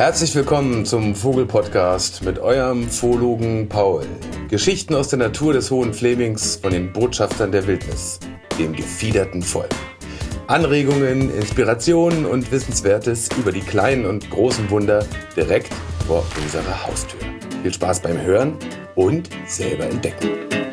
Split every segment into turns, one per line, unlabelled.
Herzlich willkommen zum Vogel-Podcast mit eurem Zoologen Paul. Geschichten aus der Natur des Hohen Flemings von den Botschaftern der Wildnis, dem gefiederten Volk. Anregungen, Inspirationen und Wissenswertes über die kleinen und großen Wunder direkt vor unserer Haustür. Viel Spaß beim Hören und selber entdecken.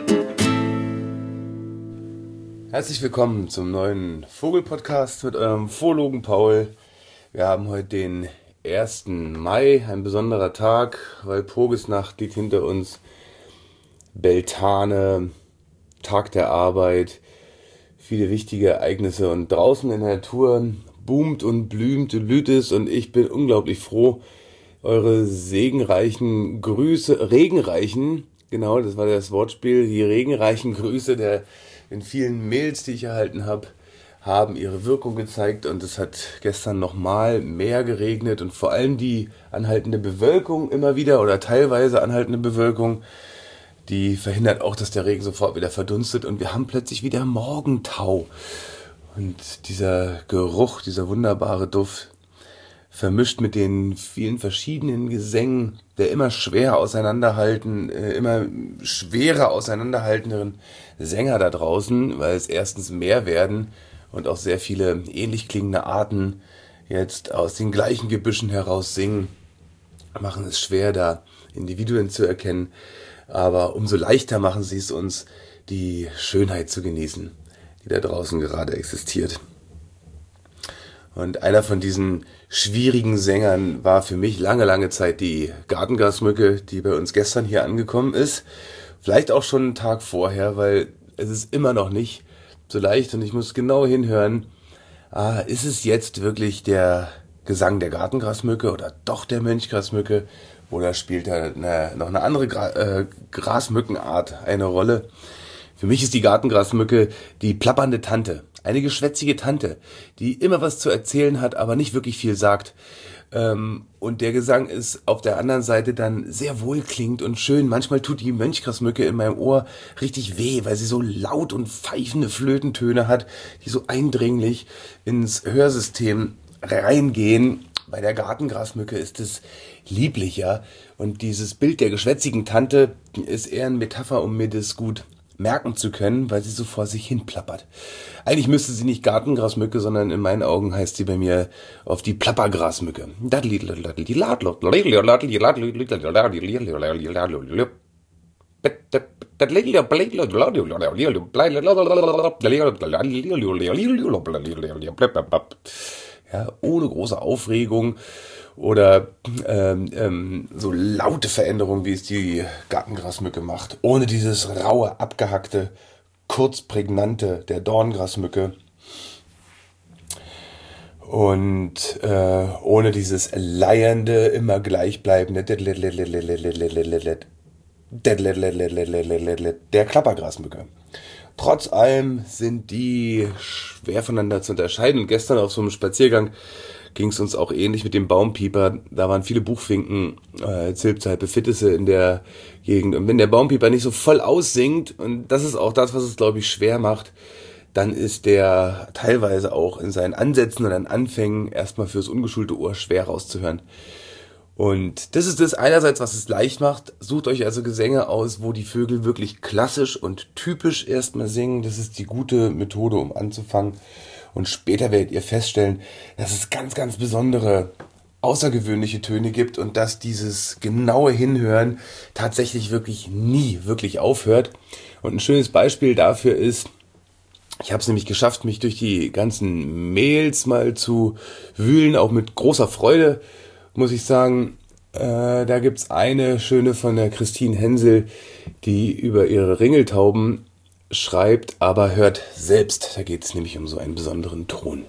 Herzlich willkommen zum neuen Vogel-Podcast mit eurem Zoologen Paul. Wir haben heute den 1. Mai, ein besonderer Tag, weil Pogesnacht liegt hinter uns, Beltane, Tag der Arbeit, viele wichtige Ereignisse und draußen in der Natur boomt und blüht es und ich bin unglaublich froh, eure regenreichen Grüße, genau, das war das Wortspiel, die regenreichen Grüße der in vielen Mails, die ich erhalten habe, haben ihre Wirkung gezeigt und es hat gestern nochmal mehr geregnet und vor allem die anhaltende Bewölkung immer wieder oder teilweise anhaltende Bewölkung, die verhindert auch, dass der Regen sofort wieder verdunstet und wir haben plötzlich wieder Morgentau. Und dieser Geruch, dieser wunderbare Duft, vermischt mit den vielen verschiedenen Gesängen der immer schwerer auseinanderhaltenderen Sänger da draußen, weil es erstens mehr werden und auch sehr viele ähnlich klingende Arten jetzt aus den gleichen Gebüschen heraus singen, machen es schwer, da Individuen zu erkennen, aber umso leichter machen sie es uns, die Schönheit zu genießen, die da draußen gerade existiert. Und einer von diesen schwierigen Sängern war für mich lange Zeit die Gartengrasmücke, die bei uns gestern hier angekommen ist. Vielleicht auch schon einen Tag vorher, weil es ist immer noch nicht so leicht und ich muss genau hinhören, ist es jetzt wirklich der Gesang der Gartengrasmücke oder doch der Mönchgrasmücke oder spielt da noch eine andere Grasmückenart eine Rolle? Für mich ist die Gartengrasmücke die plappernde Tante, eine geschwätzige Tante, die immer was zu erzählen hat, aber nicht wirklich viel sagt. Und der Gesang ist auf der anderen Seite dann sehr wohlklingend und schön. Manchmal tut die Mönchgrasmücke in meinem Ohr richtig weh, weil sie so laut und pfeifende Flötentöne hat, die so eindringlich ins Hörsystem reingehen. Bei der Gartengrasmücke ist es lieblicher und dieses Bild der geschwätzigen Tante ist eher eine Metapher, um mir das gut merken zu können, weil sie so vor sich hin plappert. Eigentlich müsste sie nicht Gartengrasmücke, sondern in meinen Augen heißt sie bei mir auf die Plappergrasmücke. Ja, ohne große Aufregung oder so laute Veränderungen, wie es die Gartengrasmücke macht. Ohne dieses raue, abgehackte, kurz prägnante der Dorngrasmücke. Und ohne dieses leiernde, immer gleichbleibende der Klappergrasmücke. Trotz allem sind die schwer voneinander zu unterscheiden. Und gestern auf so einem Spaziergang ging es uns auch ähnlich mit dem Baumpieper. Da waren viele Buchfinken, Zilpzalpe, Fittisse in der Gegend. Und wenn der Baumpieper nicht so voll aussingt, und das ist auch das, was es, glaube ich, schwer macht, dann ist der teilweise auch in seinen Ansätzen und Anfängen erstmal fürs ungeschulte Ohr schwer rauszuhören. Und das ist das einerseits, was es leicht macht. Sucht euch also Gesänge aus, wo die Vögel wirklich klassisch und typisch erstmal singen. Das ist die gute Methode, um anzufangen. Und später werdet ihr feststellen, dass es ganz besondere, außergewöhnliche Töne gibt und dass dieses genaue Hinhören tatsächlich wirklich nie wirklich aufhört. Und ein schönes Beispiel dafür ist, ich habe es nämlich geschafft, mich durch die ganzen Mails mal zu wühlen, auch mit großer Freude, muss ich sagen. Da gibt's eine schöne von der Christine Hensel, die über ihre Ringeltauben schreibt, aber hört selbst. Da geht es nämlich um so einen besonderen Ton.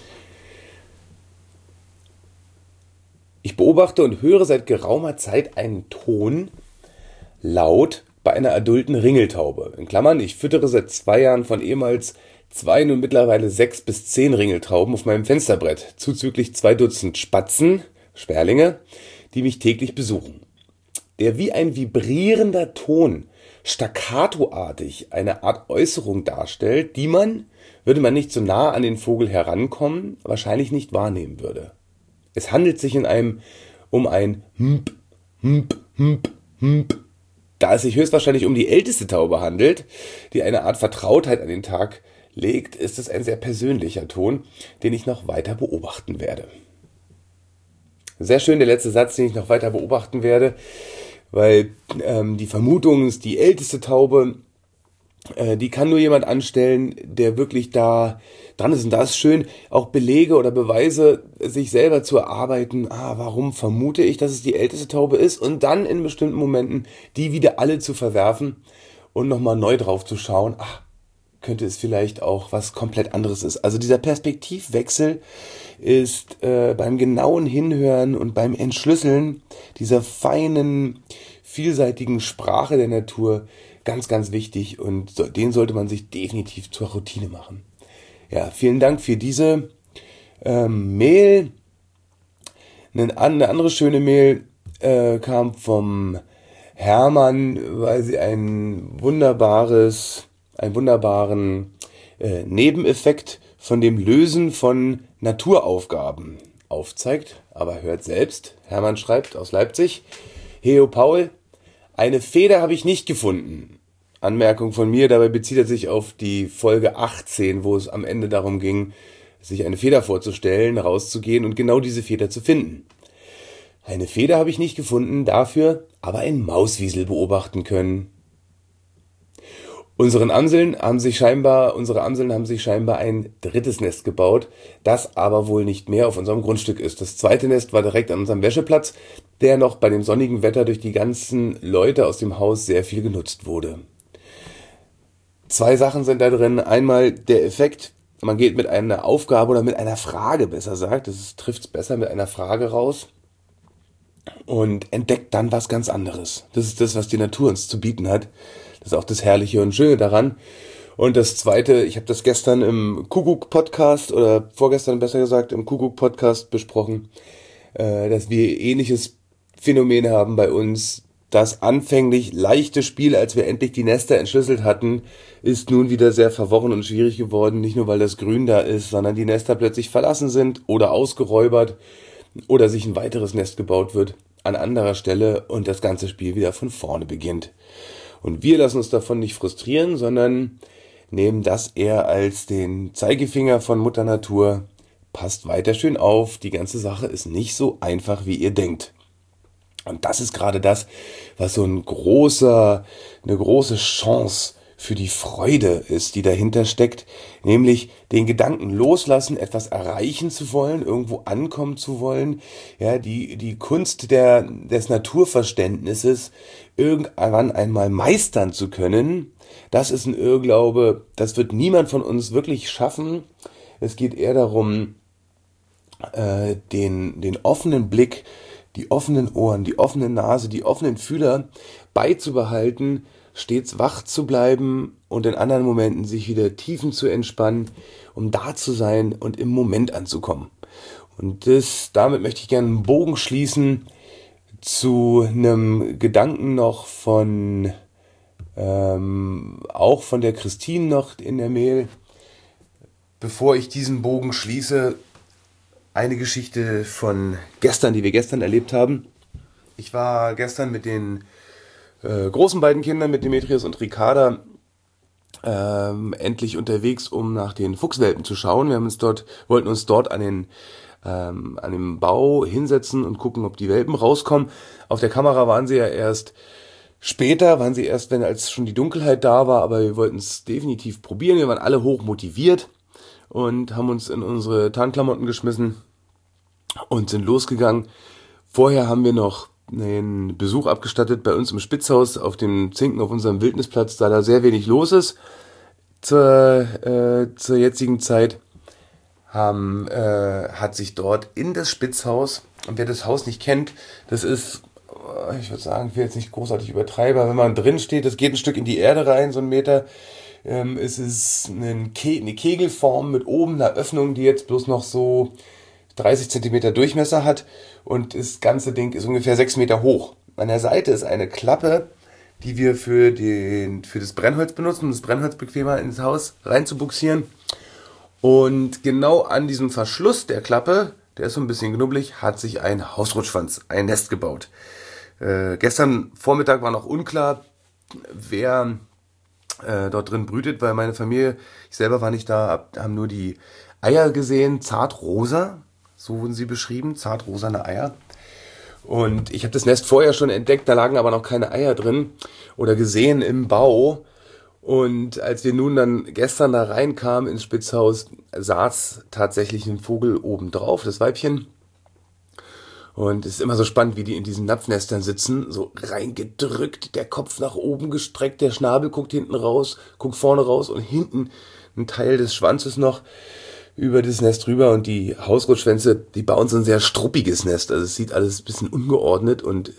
Ich beobachte und höre seit geraumer Zeit einen Ton laut bei einer adulten Ringeltaube. In Klammern, ich füttere seit 2 Jahren von ehemals 2 nun mittlerweile 6 bis 10 Ringeltauben auf meinem Fensterbrett, zuzüglich 2 Dutzend Spatzen, Sperlinge, die mich täglich besuchen. Der wie ein vibrierender Ton staccatoartig eine Art Äußerung darstellt, die man, würde man nicht so nah an den Vogel herankommen, wahrscheinlich nicht wahrnehmen würde. Es handelt sich in einem um ein Hmp, Hmp, Hmp, Hmp. Da es sich höchstwahrscheinlich um die älteste Taube handelt, die eine Art Vertrautheit an den Tag legt, ist es ein sehr persönlicher Ton, den ich noch weiter beobachten werde. Sehr schön der letzte Satz, den ich noch weiter beobachten werde, weil die Vermutung ist, die älteste Taube, die kann nur jemand anstellen, der wirklich da dran ist. Und da ist schön, auch Belege oder Beweise sich selber zu erarbeiten. Warum vermute ich, dass es die älteste Taube ist? Und dann in bestimmten Momenten die wieder alle zu verwerfen und nochmal neu drauf zu schauen. Könnte es vielleicht auch was komplett anderes ist. Also dieser Perspektivwechsel ist beim genauen Hinhören und beim Entschlüsseln dieser feinen, vielseitigen Sprache der Natur ganz, ganz wichtig, und den sollte man sich definitiv zur Routine machen. Ja, vielen Dank für diese Mail. Eine andere schöne Mail kam vom Hermann, weil sie einen wunderbaren Nebeneffekt von dem Lösen von Naturaufgaben aufzeigt. Aber hört selbst. Hermann schreibt aus Leipzig: Heo Paul, eine Feder habe ich nicht gefunden. Anmerkung von mir, dabei bezieht er sich auf die Folge 18, wo es am Ende darum ging, sich eine Feder vorzustellen, rauszugehen und genau diese Feder zu finden. Eine Feder habe ich nicht gefunden, dafür aber ein Mauswiesel beobachten können. Unsere Amseln haben sich scheinbar ein drittes Nest gebaut, das aber wohl nicht mehr auf unserem Grundstück ist. Das zweite Nest war direkt an unserem Wäscheplatz, der noch bei dem sonnigen Wetter durch die ganzen Leute aus dem Haus sehr viel genutzt wurde. 2 Sachen sind da drin. Einmal der Effekt, man geht mit einer Aufgabe oder mit einer Frage, besser gesagt, das trifft es besser, mit einer Frage raus und entdeckt dann was ganz anderes. Das ist das, was die Natur uns zu bieten hat. Das ist auch das Herrliche und Schöne daran. Und das Zweite, ich habe das gestern im Kuckuck-Podcast oder vorgestern besser gesagt im Kuckuck-Podcast besprochen, dass wir ähnliches Phänomen haben bei uns. Das anfänglich leichte Spiel, als wir endlich die Nester entschlüsselt hatten, ist nun wieder sehr verworren und schwierig geworden. Nicht nur, weil das Grün da ist, sondern die Nester plötzlich verlassen sind oder ausgeräubert oder sich ein weiteres Nest gebaut wird an anderer Stelle und das ganze Spiel wieder von vorne beginnt. Und wir lassen uns davon nicht frustrieren, sondern nehmen das eher als den Zeigefinger von Mutter Natur. Passt weiter schön auf, die ganze Sache ist nicht so einfach, wie ihr denkt. Und das ist gerade das, was so eine große Chance für die Freude ist, die dahinter steckt, nämlich den Gedanken loslassen, etwas erreichen zu wollen, irgendwo ankommen zu wollen, ja, die Kunst des Naturverständnisses irgendwann einmal meistern zu können. Das ist ein Irrglaube, das wird niemand von uns wirklich schaffen. Es geht eher darum, den offenen Blick, die offenen Ohren, die offene Nase, die offenen Fühler beizubehalten, stets wach zu bleiben und in anderen Momenten sich wieder tiefen zu entspannen, um da zu sein und im Moment anzukommen. Und damit möchte ich gerne einen Bogen schließen zu einem Gedanken noch auch von der Christine noch in der Mail. Bevor ich diesen Bogen schließe, eine Geschichte von gestern, die wir gestern erlebt haben. Ich war gestern mit den großen beiden Kindern, mit Demetrius und Ricarda, endlich unterwegs, um nach den Fuchswelpen zu schauen. Wollten uns dort an dem Bau hinsetzen und gucken, ob die Welpen rauskommen. Auf der Kamera waren sie ja erst später, wenn als schon die Dunkelheit da war, aber wir wollten es definitiv probieren. Wir waren alle hoch motiviert und haben uns in unsere Tarnklamotten geschmissen und sind losgegangen. Vorher haben wir noch einen Besuch abgestattet bei uns im Spitzhaus auf dem Zinken auf unserem Wildnisplatz, da sehr wenig los ist zur jetzigen Zeit. Hat sich dort in das Spitzhaus, und wer das Haus nicht kennt, das ist, ich würde sagen, ich will jetzt nicht großartig übertreiben, aber wenn man drin steht, das geht ein Stück in die Erde rein, so 1 Meter, es ist eine Kegelform mit oben einer Öffnung, die jetzt bloß noch so 30 Zentimeter Durchmesser hat, und das ganze Ding ist ungefähr 6 Meter hoch. An der Seite ist eine Klappe, die wir für das Brennholz benutzen, um das Brennholz bequemer ins Haus reinzubuxieren. Und genau an diesem Verschluss der Klappe, der ist so ein bisschen knubbelig, hat sich ein Hausrotschwanz, ein Nest gebaut. Gestern Vormittag war noch unklar, wer dort drin brütet, weil meine Familie, ich selber war nicht da, haben nur die Eier gesehen, zartrosa, so wurden sie beschrieben, zartrosane Eier. Und ich habe das Nest vorher schon entdeckt, da lagen aber noch keine Eier drin oder gesehen im Bau. Und als wir nun dann gestern da reinkamen ins Spitzhaus, saß tatsächlich ein Vogel oben drauf, das Weibchen. Und es ist immer so spannend, wie die in diesen Napfnestern sitzen, so reingedrückt, der Kopf nach oben gestreckt, der Schnabel guckt hinten raus, guckt vorne raus und hinten ein Teil des Schwanzes noch über das Nest rüber. Und die Hausrotschwänze, die bauen so ein sehr struppiges Nest. Also es sieht alles ein bisschen ungeordnet und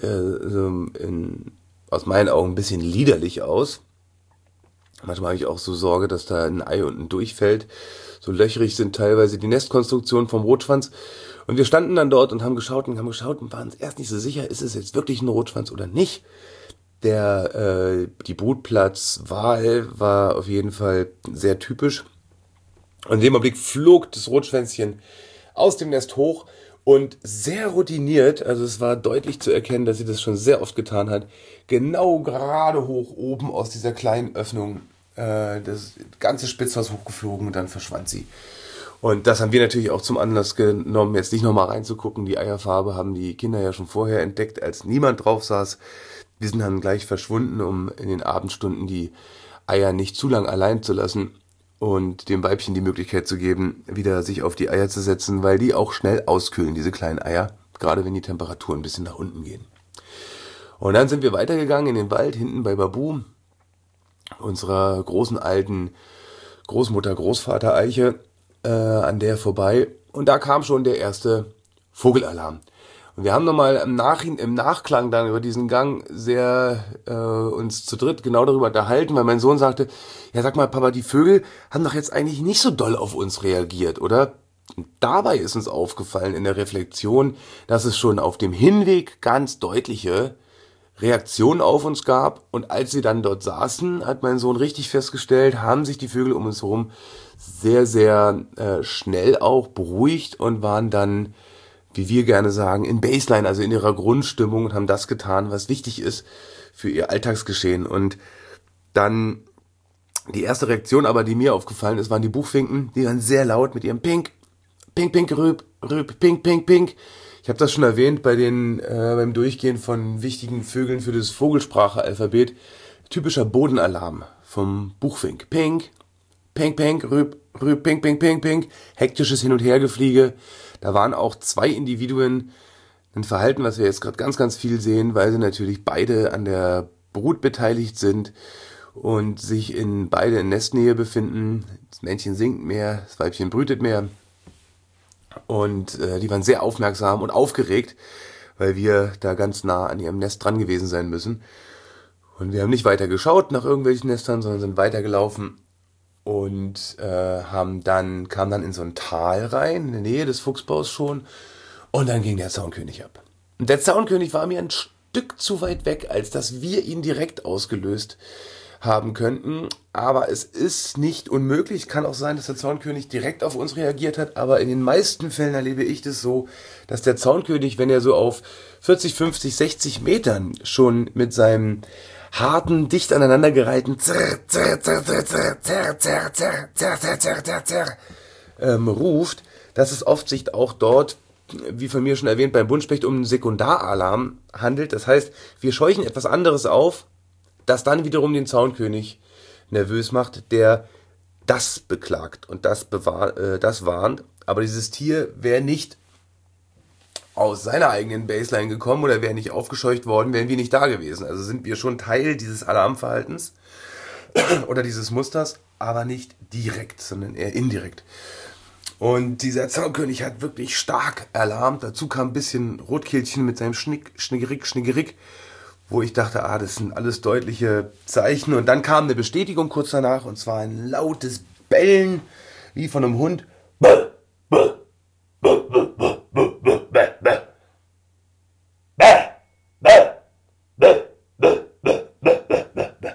aus meinen Augen ein bisschen liederlich aus. Manchmal habe ich auch so Sorge, dass da ein Ei unten durchfällt. So löchrig sind teilweise die Nestkonstruktionen vom Rotschwanz. Und wir standen dann dort und haben geschaut und waren uns erst nicht so sicher, ist es jetzt wirklich ein Rotschwanz oder nicht. Die Brutplatzwahl war auf jeden Fall sehr typisch. Und in dem Augenblick flog das Rotschwänzchen aus dem Nest hoch und sehr routiniert, also es war deutlich zu erkennen, dass sie das schon sehr oft getan hat, genau gerade hoch oben aus dieser kleinen Öffnung das ganze Spitzhaus hochgeflogen und dann verschwand sie. Und das haben wir natürlich auch zum Anlass genommen, jetzt nicht nochmal reinzugucken. Die Eierfarbe haben die Kinder ja schon vorher entdeckt, als niemand drauf saß. Wir sind dann gleich verschwunden, um in den Abendstunden die Eier nicht zu lang allein zu lassen und dem Weibchen die Möglichkeit zu geben, wieder sich auf die Eier zu setzen, weil die auch schnell auskühlen, diese kleinen Eier, gerade wenn die Temperaturen ein bisschen nach unten gehen. Und dann sind wir weitergegangen in den Wald, hinten bei Babu, unserer großen alten Großmutter-Großvater-Eiche, an der vorbei. Und da kam schon der erste Vogelalarm. Und wir haben nochmal im Nachklang dann über diesen Gang sehr uns zu dritt genau darüber unterhalten, weil mein Sohn sagte, ja sag mal Papa, die Vögel haben doch jetzt eigentlich nicht so doll auf uns reagiert, oder? Und dabei ist uns aufgefallen in der Reflexion, dass es schon auf dem Hinweg ganz deutliche Reaktionen auf uns gab. Und als sie dann dort saßen, hat mein Sohn richtig festgestellt, haben sich die Vögel um uns herum sehr, sehr schnell auch beruhigt und waren dann, wie wir gerne sagen, in Baseline, also in ihrer Grundstimmung und haben das getan, was wichtig ist für ihr Alltagsgeschehen. Und dann die erste Reaktion aber, die mir aufgefallen ist, waren die Buchfinken, die dann sehr laut mit ihrem Pink, Pink, Pink, Rüb, Rüb, Pink, Pink, Pink. Ich habe das schon erwähnt beim Durchgehen von wichtigen Vögeln für das Vogelsprache-Alphabet. Typischer Bodenalarm vom Buchfink. Pink, Pink, Pink, Rüb, Rüb, Pink, Pink, Pink, Pink. Hektisches Hin- und Hergefliege. Da waren auch zwei Individuen, ein Verhalten, was wir jetzt gerade ganz, ganz viel sehen, weil sie natürlich beide an der Brut beteiligt sind und sich beide in Nestnähe befinden. Das Männchen singt mehr, das Weibchen brütet mehr. Und die waren sehr aufmerksam und aufgeregt, weil wir da ganz nah an ihrem Nest dran gewesen sein müssen. Und wir haben nicht weiter geschaut nach irgendwelchen Nestern, sondern sind weitergelaufen und kamen dann in so ein Tal rein, in der Nähe des Fuchsbaus schon. Und dann ging der Zaunkönig ab. Und der Zaunkönig war mir ein Stück zu weit weg, als dass wir ihn direkt ausgelöst haben könnten. Aber es ist nicht unmöglich. Kann auch sein, dass der Zaunkönig direkt auf uns reagiert hat. Aber in den meisten Fällen erlebe ich das so, dass der Zaunkönig, wenn er so auf 40, 50, 60 Metern schon mit seinem harten, dicht aneinandergereihten ruft, dass es oft sich auch dort, wie von mir schon erwähnt, beim Buntspecht um einen Sekundaralarm handelt. Das heißt, wir scheuchen etwas anderes auf, das dann wiederum den Zaunkönig nervös macht, der das beklagt und das warnt. Aber dieses Tier wäre nicht aus seiner eigenen Baseline gekommen oder wäre nicht aufgescheucht worden, wären wir nicht da gewesen. Also sind wir schon Teil dieses Alarmverhaltens oder dieses Musters, aber nicht direkt, sondern eher indirekt. Und dieser Zaunkönig hat wirklich stark alarmt. Dazu kam ein bisschen Rotkehlchen mit seinem Schniggerig, wo ich dachte, das sind alles deutliche Zeichen. Und dann kam eine Bestätigung kurz danach, und zwar ein lautes Bellen, wie von einem Hund.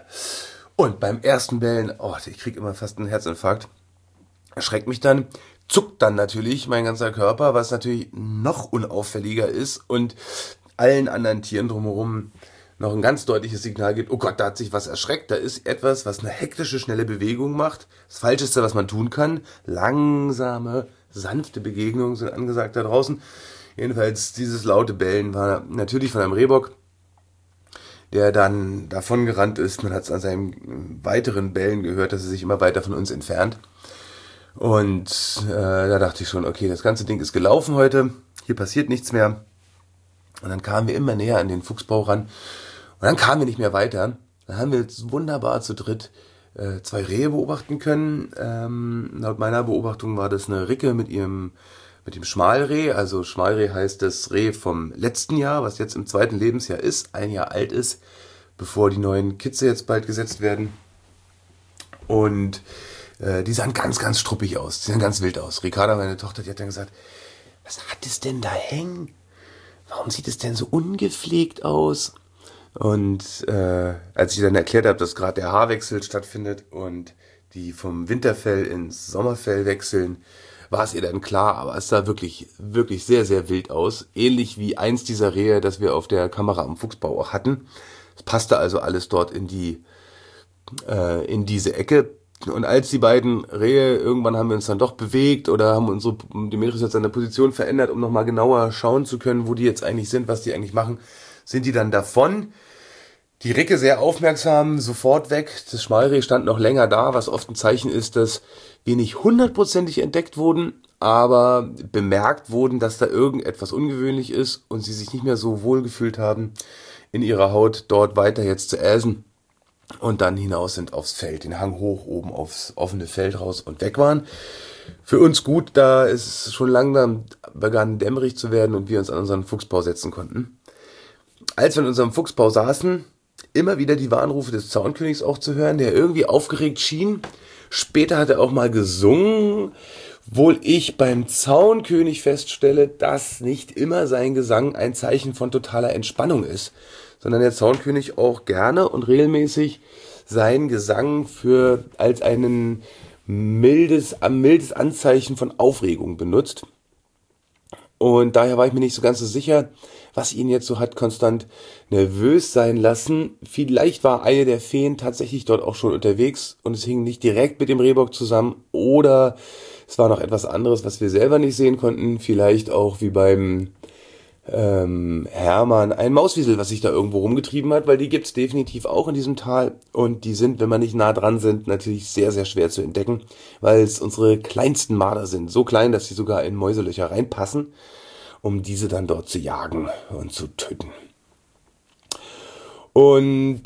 Und beim ersten Bellen, ich kriege immer fast einen Herzinfarkt, erschreckt mich dann zuckt dann natürlich mein ganzer Körper, was natürlich noch unauffälliger ist und allen anderen Tieren drumherum noch ein ganz deutliches Signal gibt, oh Gott, da hat sich was erschreckt, da ist etwas, was eine hektische, schnelle Bewegung macht. Das Falscheste, was man tun kann, langsame, sanfte Begegnungen sind angesagt da draußen. Jedenfalls dieses laute Bellen war natürlich von einem Rehbock, der dann davon gerannt ist. Man hat es an seinem weiteren Bellen gehört, dass er sich immer weiter von uns entfernt. Und da dachte ich schon, okay, das ganze Ding ist gelaufen heute, hier passiert nichts mehr. Und dann kamen wir immer näher an den Fuchsbau ran. Und dann kamen wir nicht mehr weiter. Dann haben wir jetzt wunderbar zu dritt 2 Rehe beobachten können. Laut meiner Beobachtung war das eine Ricke mit dem Schmalreh. Also Schmalreh heißt das Reh vom letzten Jahr, was jetzt im 2. Lebensjahr ist, 1 Jahr alt ist, bevor die neuen Kitze jetzt bald gesetzt werden. Und die sahen ganz, ganz struppig aus. Die sahen ganz wild aus. Ricarda, meine Tochter, die hat dann gesagt, was hat es denn da hängen? Warum sieht es denn so ungepflegt aus? Und als ich dann erklärt habe, dass gerade der Haarwechsel stattfindet und die vom Winterfell ins Sommerfell wechseln, war es ihr dann klar, aber es sah wirklich, wirklich sehr, sehr wild aus. Ähnlich wie eins dieser Rehe, das wir auf der Kamera am Fuchsbau auch hatten. Es passte also alles dort in diese Ecke. Und als die beiden Rehe, irgendwann haben wir uns dann doch bewegt oder haben Demetrius hat seine Position verändert, um nochmal genauer schauen zu können, wo die jetzt eigentlich sind, was die eigentlich machen, sind die dann davon. Die Ricke sehr aufmerksam, sofort weg. Das Schmalreh stand noch länger da, was oft ein Zeichen ist, dass wir nicht 100%ig entdeckt wurden, aber bemerkt wurden, dass da irgendetwas ungewöhnlich ist und sie sich nicht mehr so wohl gefühlt haben, in ihrer Haut dort weiter jetzt zu äsen. Und dann hinaus sind aufs Feld, den Hang hoch, oben aufs offene Feld raus und weg waren. Für uns gut, da es schon langsam begann dämmerig zu werden und wir uns an unseren Fuchsbau setzen konnten. Als wir in unserem Fuchsbau saßen, immer wieder die Warnrufe des Zaunkönigs auch zu hören, der irgendwie aufgeregt schien. Später hat er auch mal gesungen, wohl ich beim Zaunkönig feststelle, dass nicht immer sein Gesang ein Zeichen von totaler Entspannung ist, sondern der Zaunkönig auch gerne und regelmäßig seinen Gesang als ein mildes Anzeichen von Aufregung benutzt. Und daher war ich mir nicht so ganz so sicher, was ihn jetzt so hat konstant nervös sein lassen. Vielleicht war eine der Feen tatsächlich dort auch schon unterwegs und es hing nicht direkt mit dem Rehbock zusammen oder es war noch etwas anderes, was wir selber nicht sehen konnten. Vielleicht auch wie beim Hermann ein Mauswiesel, was sich da irgendwo rumgetrieben hat, weil die gibt's definitiv auch in diesem Tal und die sind, wenn man nicht nah dran sind, natürlich sehr, sehr schwer zu entdecken, weil es unsere kleinsten Marder sind. So klein, dass sie sogar in Mäuselöcher reinpassen, um diese dann dort zu jagen und zu töten. Und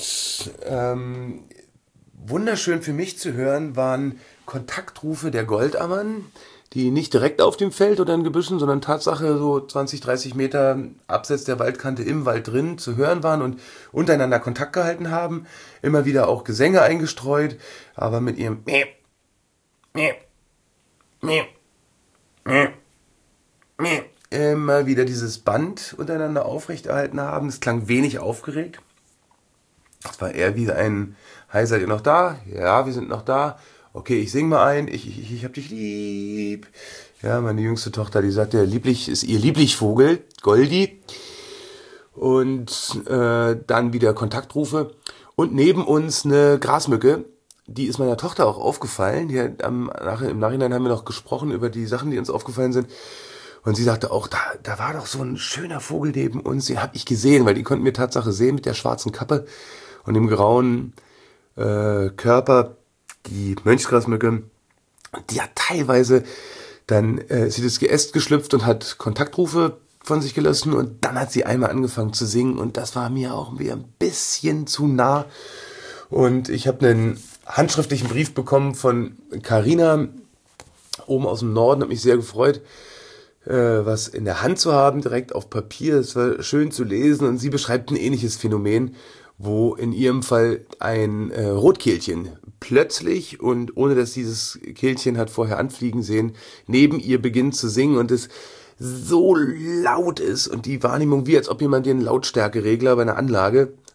wunderschön für mich zu hören waren Kontaktrufe der Goldammern, die nicht direkt auf dem Feld oder in Gebüschen, sondern Tatsache so 20, 30 Meter abseits der Waldkante im Wald drin zu hören waren und untereinander Kontakt gehalten haben. Immer wieder auch Gesänge eingestreut, aber mit ihrem Miep, Miep, Miep, Miep, Miep, immer wieder dieses Band untereinander aufrechterhalten haben. Es klang wenig aufgeregt. Es war eher wie ein, hi, seid ihr noch da? Ja, wir sind noch da. Okay, ich sing mal ein, ich hab dich lieb. Ja, meine jüngste Tochter, die sagt, ist ihr Lieblingsvogel, Goldi. Und dann wieder Kontaktrufe. Und neben uns eine Grasmücke, die ist meiner Tochter auch aufgefallen. Im Nachhinein haben wir noch gesprochen über die Sachen, die uns aufgefallen sind. Und sie sagte auch, da war doch so ein schöner Vogel neben uns, den hab ich gesehen, weil die konnten wir Tatsache sehen mit der schwarzen Kappe und dem grauen Körper. Die Mönchsgrasmücke, die hat teilweise dann ist sie das Geäst geschlüpft und hat Kontaktrufe von sich gelassen und dann hat sie einmal angefangen zu singen und das war mir auch wieder ein bisschen zu nah. Und ich habe einen handschriftlichen Brief bekommen von Carina oben aus dem Norden, hat mich sehr gefreut, was in der Hand zu haben, direkt auf Papier. Es war schön zu lesen und sie beschreibt ein ähnliches Phänomen, wo in ihrem Fall ein Rotkehlchen plötzlich und ohne dass dieses Kehlchen hat vorher anfliegen sehen, neben ihr beginnt zu singen und es so laut ist und die Wahrnehmung wie als ob jemand den Lautstärkeregler bei einer Anlage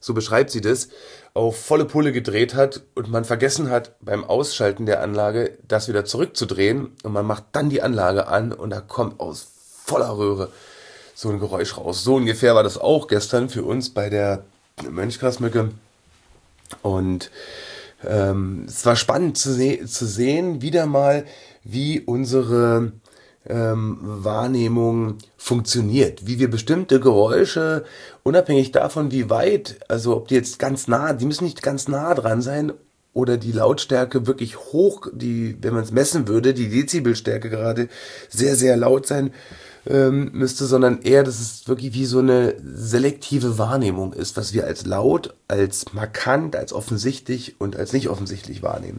so beschreibt sie das, auf volle Pulle gedreht hat und man vergessen hat, beim Ausschalten der Anlage das wieder zurückzudrehen und man macht dann die Anlage an und da kommt aus voller Röhre so ein Geräusch raus. So ungefähr war das auch gestern für uns bei der Mönchgrasmücke. Und es war spannend zu sehen, wieder mal, wie unsere Wahrnehmung funktioniert, wie wir bestimmte Geräusche, unabhängig davon, wie weit, also ob die jetzt ganz nah, die müssen nicht ganz nah dran sein oder die Lautstärke wirklich hoch, wenn man es messen würde, die Dezibelstärke gerade sehr, sehr laut sein müsste, sondern eher, dass es wirklich wie so eine selektive Wahrnehmung ist, was wir als laut, als markant, als offensichtlich und als nicht offensichtlich wahrnehmen.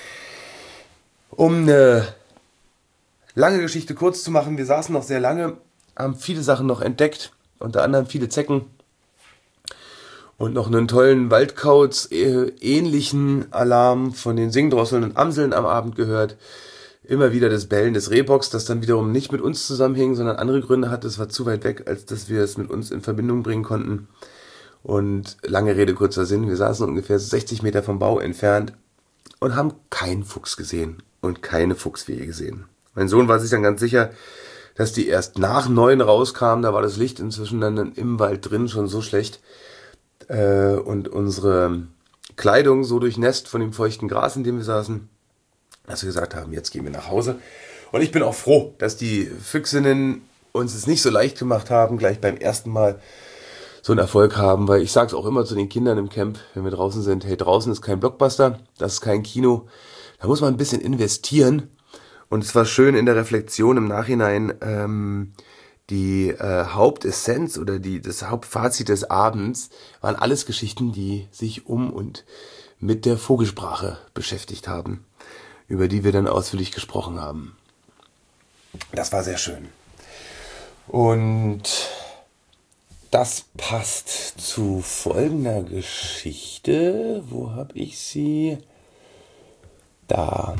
Um eine lange Geschichte kurz zu machen, wir saßen noch sehr lange, haben viele Sachen noch entdeckt, unter anderem viele Zecken und noch einen tollen Waldkauz ähnlichen Alarm von den Singdrosseln und Amseln am Abend gehört. Immer wieder das Bellen des Rehbocks, das dann wiederum nicht mit uns zusammenhing, sondern andere Gründe hatte. Es war zu weit weg, als dass wir es mit uns in Verbindung bringen konnten. Und lange Rede, kurzer Sinn, wir saßen ungefähr 60 Meter vom Bau entfernt und haben keinen Fuchs gesehen und keine Fuchswehe gesehen. Mein Sohn war sich dann ganz sicher, dass die erst nach 9 rauskamen. Da war das Licht inzwischen dann im Wald drin schon so schlecht. Und unsere Kleidung so durchnässt von dem feuchten Gras, in dem wir saßen, dass wir gesagt haben, jetzt gehen wir nach Hause. Und ich bin auch froh, dass die Füchsinnen uns es nicht so leicht gemacht haben, gleich beim ersten Mal so einen Erfolg haben. Weil ich sage es auch immer zu den Kindern im Camp, wenn wir draußen sind, hey, draußen ist kein Blockbuster, das ist kein Kino. Da muss man ein bisschen investieren. Und es war schön in der Reflexion im Nachhinein, die Hauptessenz oder das Hauptfazit des Abends waren alles Geschichten, die sich um und mit der Vogelsprache beschäftigt haben, über die wir dann ausführlich gesprochen haben. Das war sehr schön. Und das passt zu folgender Geschichte. Wo habe ich sie? Da.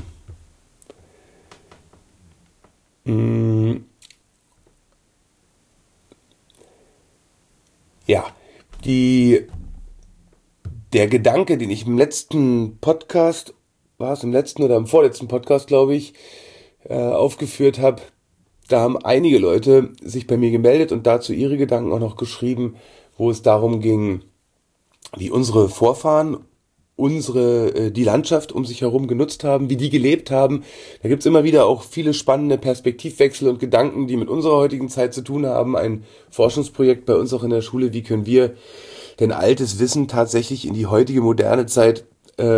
Ja, der Gedanke, den ich im letzten Podcast, war es im letzten oder im vorletzten Podcast, glaube ich, aufgeführt habe, da haben einige Leute sich bei mir gemeldet und dazu ihre Gedanken auch noch geschrieben, wo es darum ging, wie unsere Vorfahren die Landschaft um sich herum genutzt haben, wie die gelebt haben. Da gibt's immer wieder auch viele spannende Perspektivwechsel und Gedanken, die mit unserer heutigen Zeit zu tun haben. Ein Forschungsprojekt bei uns auch in der Schule, wie können wir denn altes Wissen tatsächlich in die heutige moderne Zeit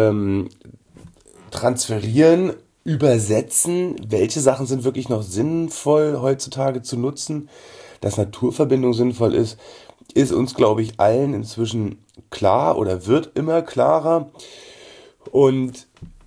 transferieren, übersetzen, welche Sachen sind wirklich noch sinnvoll heutzutage zu nutzen, dass Naturverbindung sinnvoll ist uns, glaube ich, allen inzwischen klar oder wird immer klarer. Und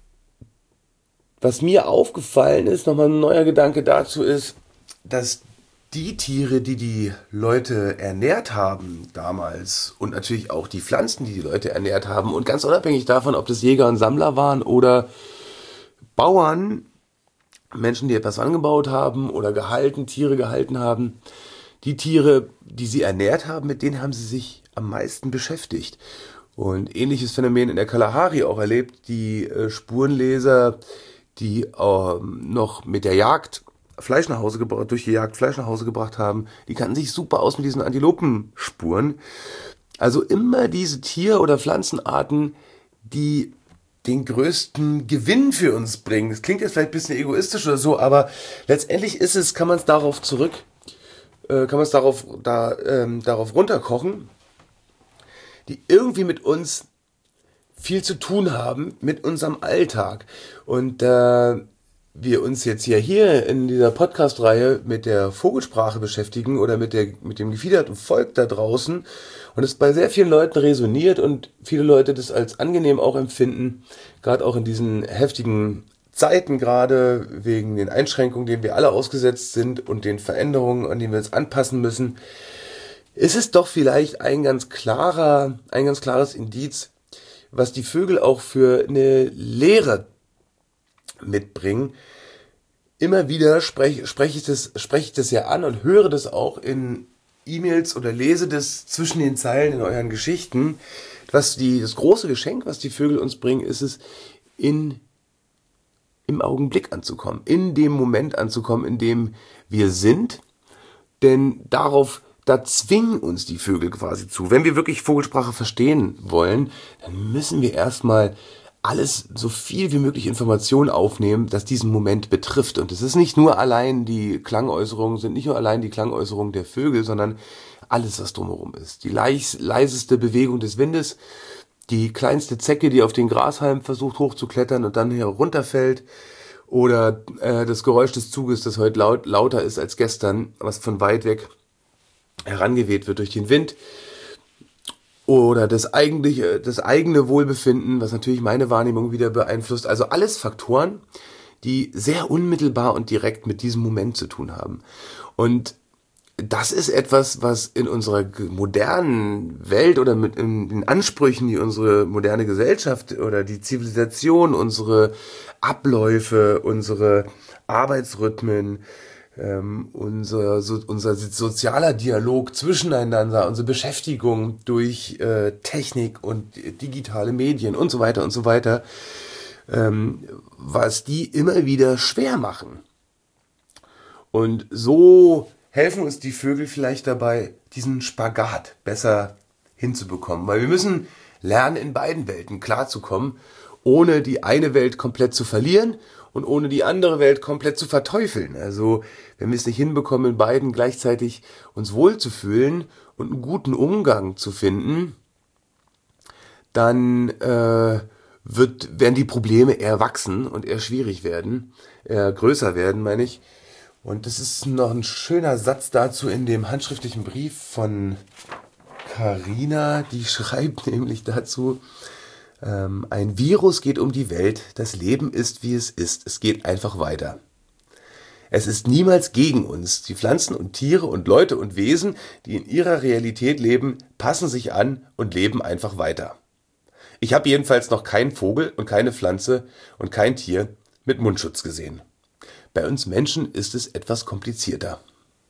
was mir aufgefallen ist, nochmal ein neuer Gedanke dazu ist, dass die Tiere, die die Leute ernährt haben damals und natürlich auch die Pflanzen, die die Leute ernährt haben und ganz unabhängig davon, ob das Jäger und Sammler waren oder Bauern, Menschen, die etwas angebaut haben oder Tiere gehalten haben, die Tiere, die sie ernährt haben, mit denen haben sie sich am meisten beschäftigt. Und ähnliches Phänomen in der Kalahari auch erlebt, die Spurenleser, die noch mit der Jagd durch die Jagd Fleisch nach Hause gebracht haben, die kannten sich super aus mit diesen Antilopenspuren. Also immer diese Tier- oder Pflanzenarten, die den größten Gewinn für uns bringen. Das klingt jetzt vielleicht ein bisschen egoistisch oder so, aber letztendlich kann man es darauf runterkochen, die irgendwie mit uns viel zu tun haben, mit unserem Alltag. Und wir uns jetzt hier in dieser Podcast-Reihe mit der Vogelsprache beschäftigen oder mit dem gefiederten Volk da draußen und es bei sehr vielen Leuten resoniert und viele Leute das als angenehm auch empfinden, gerade auch in diesen heftigen Zeiten, gerade wegen den Einschränkungen, denen wir alle ausgesetzt sind und den Veränderungen, an denen wir uns anpassen müssen, ist es doch vielleicht ein ganz klares Indiz, was die Vögel auch für eine Lehre mitbringen. Immer wieder spreche ich das ja an und höre das auch in E-Mails oder lese das zwischen den Zeilen in euren Geschichten. Das große Geschenk, was die Vögel uns bringen, ist es, im Augenblick anzukommen, in dem Moment anzukommen, in dem wir sind. Denn da zwingen uns die Vögel quasi zu. Wenn wir wirklich Vogelsprache verstehen wollen, dann müssen wir erstmal so viel wie möglich Informationen aufnehmen, das diesen Moment betrifft. Und es ist nicht nur allein die Klangäußerungen der Vögel, sondern alles, was drumherum ist. Die leiseste Bewegung des Windes, die kleinste Zecke, die auf den Grashalm versucht hochzuklettern und dann herunterfällt, oder das Geräusch des Zuges, das heute lauter ist als gestern, was von weit weg herangeweht wird durch den Wind. Oder das eigene Wohlbefinden, was natürlich meine Wahrnehmung wieder beeinflusst. Also alles Faktoren, die sehr unmittelbar und direkt mit diesem Moment zu tun haben. Und das ist etwas, was in unserer modernen Welt oder mit den Ansprüchen, die unsere moderne Gesellschaft oder die Zivilisation, unsere Abläufe, unsere Arbeitsrhythmen, unser sozialer Dialog zwischeneinander, unsere Beschäftigung durch Technik und digitale Medien und so weiter, was die immer wieder schwer machen. Und so helfen uns die Vögel vielleicht dabei, diesen Spagat besser hinzubekommen. Weil wir müssen lernen, in beiden Welten klarzukommen, ohne die eine Welt komplett zu verlieren und ohne die andere Welt komplett zu verteufeln. Also wenn wir es nicht hinbekommen, in beiden gleichzeitig uns wohlzufühlen und einen guten Umgang zu finden, dann werden die Probleme eher wachsen und eher schwierig werden, eher größer werden, meine ich. Und das ist noch ein schöner Satz dazu in dem handschriftlichen Brief von Carina, die schreibt nämlich dazu: Ein Virus geht um die Welt, das Leben ist, wie es ist, es geht einfach weiter. Es ist niemals gegen uns. Die Pflanzen und Tiere und Leute und Wesen, die in ihrer Realität leben, passen sich an und leben einfach weiter. Ich habe jedenfalls noch keinen Vogel und keine Pflanze und kein Tier mit Mundschutz gesehen. Bei uns Menschen ist es etwas komplizierter. ...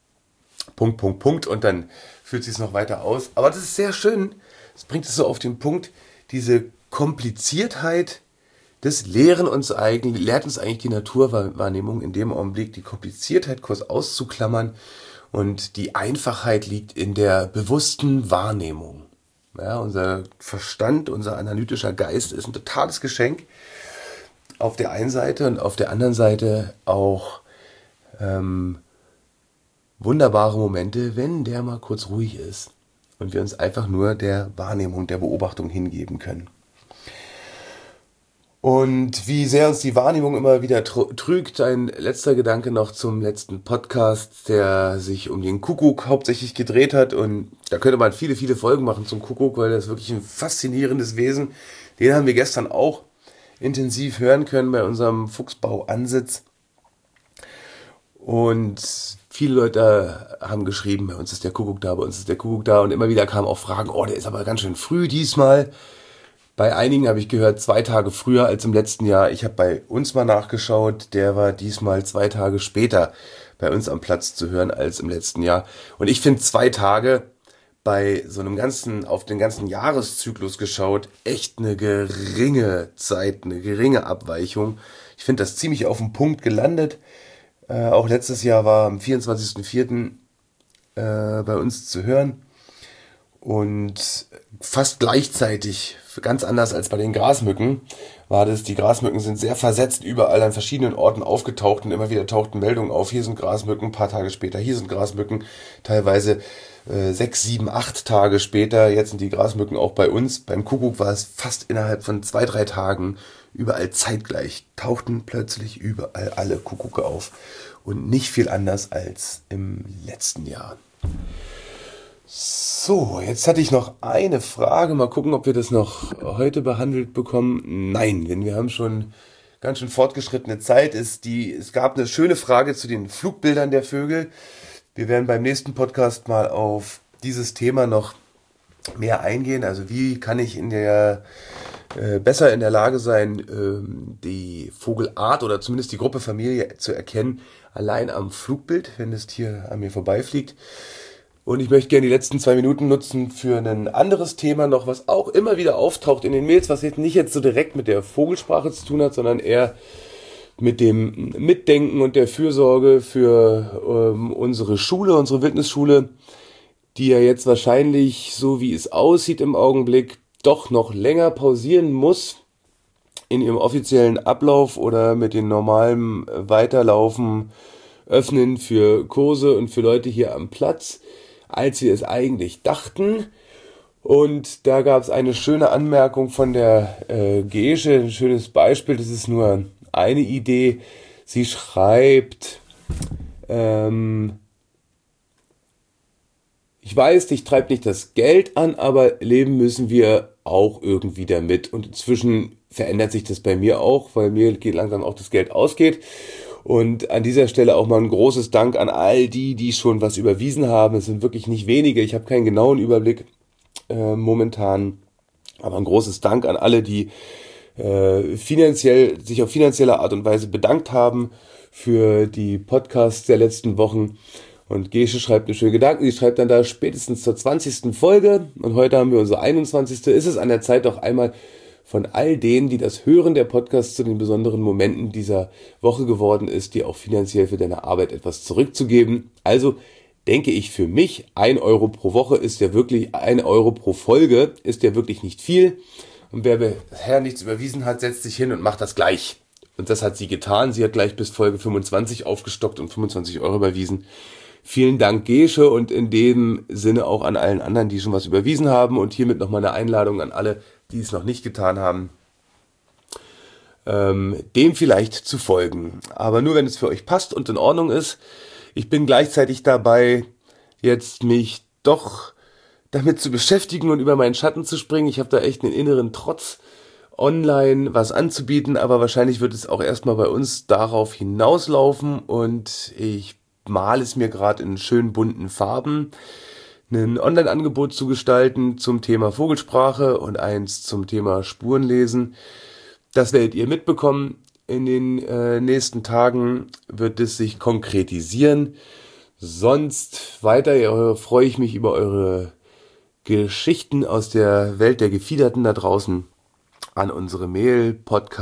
Und dann führt sie es noch weiter aus. Aber das ist sehr schön. Es bringt es so auf den Punkt, diese Kompliziertheit, das lehrt uns eigentlich die Naturwahrnehmung in dem Augenblick, die Kompliziertheit kurz auszuklammern, und die Einfachheit liegt in der bewussten Wahrnehmung. Ja, unser Verstand, unser analytischer Geist ist ein totales Geschenk auf der einen Seite und auf der anderen Seite auch wunderbare Momente, wenn der mal kurz ruhig ist und wir uns einfach nur der Wahrnehmung, der Beobachtung hingeben können. Und wie sehr uns die Wahrnehmung immer wieder trügt, ein letzter Gedanke noch zum letzten Podcast, der sich um den Kuckuck hauptsächlich gedreht hat. Und da könnte man viele, viele Folgen machen zum Kuckuck, weil das wirklich ein faszinierendes Wesen. Den haben wir gestern auch intensiv hören können bei unserem Fuchsbauansitz. Und viele Leute haben geschrieben, bei uns ist der Kuckuck da, bei uns ist der Kuckuck da. Und immer wieder kamen auch Fragen, der ist aber ganz schön früh diesmal. Bei einigen habe ich gehört, 2 Tage früher als im letzten Jahr. Ich habe bei uns mal nachgeschaut, der war diesmal 2 Tage später bei uns am Platz zu hören als im letzten Jahr. Und ich finde 2 Tage bei so einem auf den ganzen Jahreszyklus geschaut, echt eine geringe Zeit, eine geringe Abweichung. Ich finde das ziemlich auf den Punkt gelandet. Auch letztes Jahr war am 24.04. Bei uns zu hören. Und fast gleichzeitig, ganz anders als bei den Grasmücken, war das, die Grasmücken sind sehr versetzt überall an verschiedenen Orten aufgetaucht und immer wieder tauchten Meldungen auf, hier sind Grasmücken, ein paar Tage später, hier sind Grasmücken, teilweise 6, 7, 8 Tage später, jetzt sind die Grasmücken auch bei uns. Beim Kuckuck war es fast innerhalb von 2, 3 Tagen überall zeitgleich, tauchten plötzlich überall alle Kuckucke auf und nicht viel anders als im letzten Jahr. So, jetzt hatte ich noch eine Frage. Mal gucken, ob wir das noch heute behandelt bekommen. Nein, denn wir haben schon ganz schön fortgeschrittene Zeit. Es gab eine schöne Frage zu den Flugbildern der Vögel. Wir werden beim nächsten Podcast mal auf dieses Thema noch mehr eingehen. Also wie kann ich besser in der Lage sein, die Vogelart oder zumindest die Gruppe Familie zu erkennen, allein am Flugbild, wenn das Tier an mir vorbeifliegt. Und ich möchte gerne die letzten 2 Minuten nutzen für ein anderes Thema noch, was auch immer wieder auftaucht in den Mails, was jetzt nicht so direkt mit der Vogelsprache zu tun hat, sondern eher mit dem Mitdenken und der Fürsorge für unsere Schule, unsere Wildnisschule, die ja jetzt wahrscheinlich, so wie es aussieht im Augenblick, doch noch länger pausieren muss in ihrem offiziellen Ablauf oder mit dem normalen Weiterlaufen, Öffnen für Kurse und für Leute hier am Platz, als wir es eigentlich dachten. Und da gab es eine schöne Anmerkung von der Gesche, ein schönes Beispiel, das ist nur eine Idee. Sie schreibt, ich weiß, dich treibt nicht das Geld an, aber leben müssen wir auch irgendwie damit. Und inzwischen verändert sich das bei mir auch, weil mir langsam auch das Geld ausgeht. Und an dieser Stelle auch mal ein großes Dank an all die schon was überwiesen haben. Es sind wirklich nicht wenige. Ich habe keinen genauen Überblick momentan. Aber ein großes Dank an alle, die sich auf finanzielle Art und Weise bedankt haben für die Podcasts der letzten Wochen. Und Gesche schreibt eine schöne Gedanken. Sie schreibt dann da spätestens zur 20. Folge. Und heute haben wir unsere 21. Ist es an der Zeit, doch einmal von all denen, die das Hören der Podcasts zu den besonderen Momenten dieser Woche geworden ist, dir auch finanziell für deine Arbeit etwas zurückzugeben. Also denke ich für mich, 1 Euro pro Woche ist ja wirklich, 1 Euro pro Folge ist ja wirklich nicht viel. Und wer bisher nichts überwiesen hat, setzt sich hin und macht das gleich. Und das hat sie getan. Sie hat gleich bis Folge 25 aufgestockt und 25 Euro überwiesen. Vielen Dank, Gesche, und in dem Sinne auch an allen anderen, die schon was überwiesen haben. Und hiermit nochmal eine Einladung an alle, die es noch nicht getan haben, dem vielleicht zu folgen. Aber nur, wenn es für euch passt und in Ordnung ist. Ich bin gleichzeitig dabei, jetzt mich doch damit zu beschäftigen und über meinen Schatten zu springen. Ich habe da echt einen inneren Trotz, online was anzubieten, aber wahrscheinlich wird es auch erstmal bei uns darauf hinauslaufen und ich male es mir gerade in schön bunten Farben, ein Online-Angebot zu gestalten zum Thema Vogelsprache und eins zum Thema Spurenlesen. Das werdet ihr mitbekommen. In den nächsten Tagen wird es sich konkretisieren. Sonst weiter freue ich mich über eure Geschichten aus der Welt der Gefiederten da draußen an unsere Mail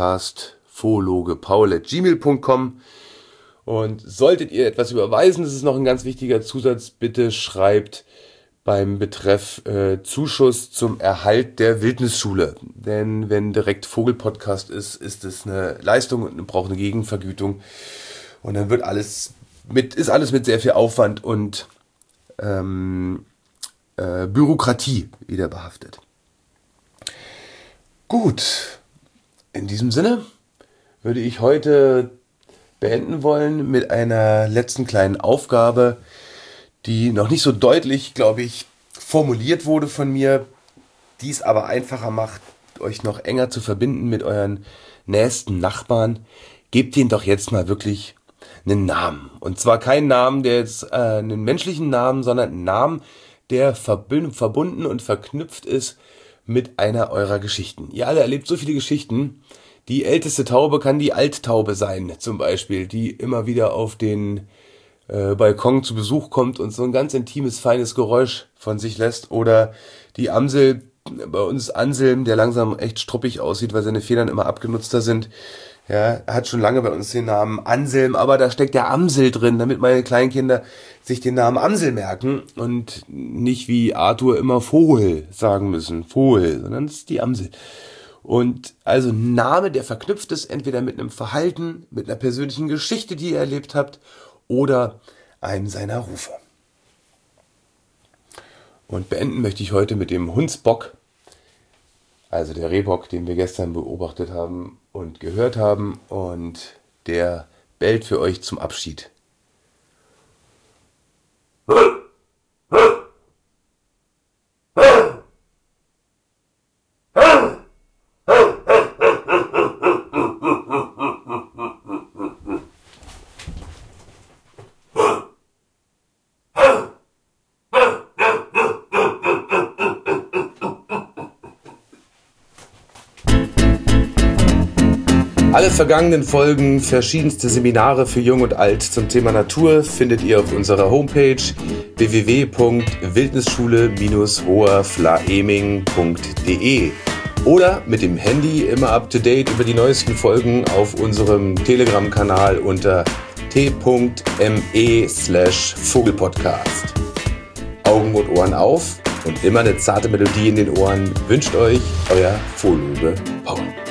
podcast@gmail.com. Und solltet ihr etwas überweisen, das ist noch ein ganz wichtiger Zusatz, bitte schreibt beim Betreff Zuschuss zum Erhalt der Wildnisschule. Denn wenn direkt Vogelpodcast ist, ist es eine Leistung und braucht eine Gegenvergütung. Und dann ist alles mit sehr viel Aufwand und Bürokratie wieder behaftet. Gut, in diesem Sinne würde ich heute beenden wollen mit einer letzten kleinen Aufgabe, die noch nicht so deutlich, glaube ich, formuliert wurde von mir, die es aber einfacher macht, euch noch enger zu verbinden mit euren nächsten Nachbarn. Gebt ihnen doch jetzt mal wirklich einen Namen. Und zwar keinen Namen, der jetzt einen menschlichen Namen, sondern einen Namen, der verbunden und verknüpft ist mit einer eurer Geschichten. Ihr alle erlebt so viele Geschichten. Die älteste Taube kann die Alttaube sein, zum Beispiel, die immer wieder auf den Balkon zu Besuch kommt und so ein ganz intimes, feines Geräusch von sich lässt. Oder die Amsel, bei uns Anselm, der langsam echt struppig aussieht, weil seine Federn immer abgenutzter sind. Ja, er hat schon lange bei uns den Namen Anselm, aber da steckt der Amsel drin, damit meine Kleinkinder sich den Namen Amsel merken und nicht wie Arthur immer Vogel sagen müssen. Vogel, sondern es ist die Amsel. Und also ein Name, der verknüpft ist, entweder mit einem Verhalten, mit einer persönlichen Geschichte, die ihr erlebt habt, oder einem seiner Rufe. Und beenden möchte ich heute mit dem Hundsbock, also der Rehbock, den wir gestern beobachtet haben und gehört haben. Und der bellt für euch zum Abschied. Alle vergangenen Folgen, verschiedenste Seminare für Jung und Alt zum Thema Natur findet ihr auf unserer Homepage www.wildnisschule-hoherflaeming.de oder mit dem Handy immer up to date über die neuesten Folgen auf unserem Telegram-Kanal unter t.me/Vogelpodcast. Augen und Ohren auf und immer eine zarte Melodie in den Ohren wünscht euch euer Vogelhupe Paul.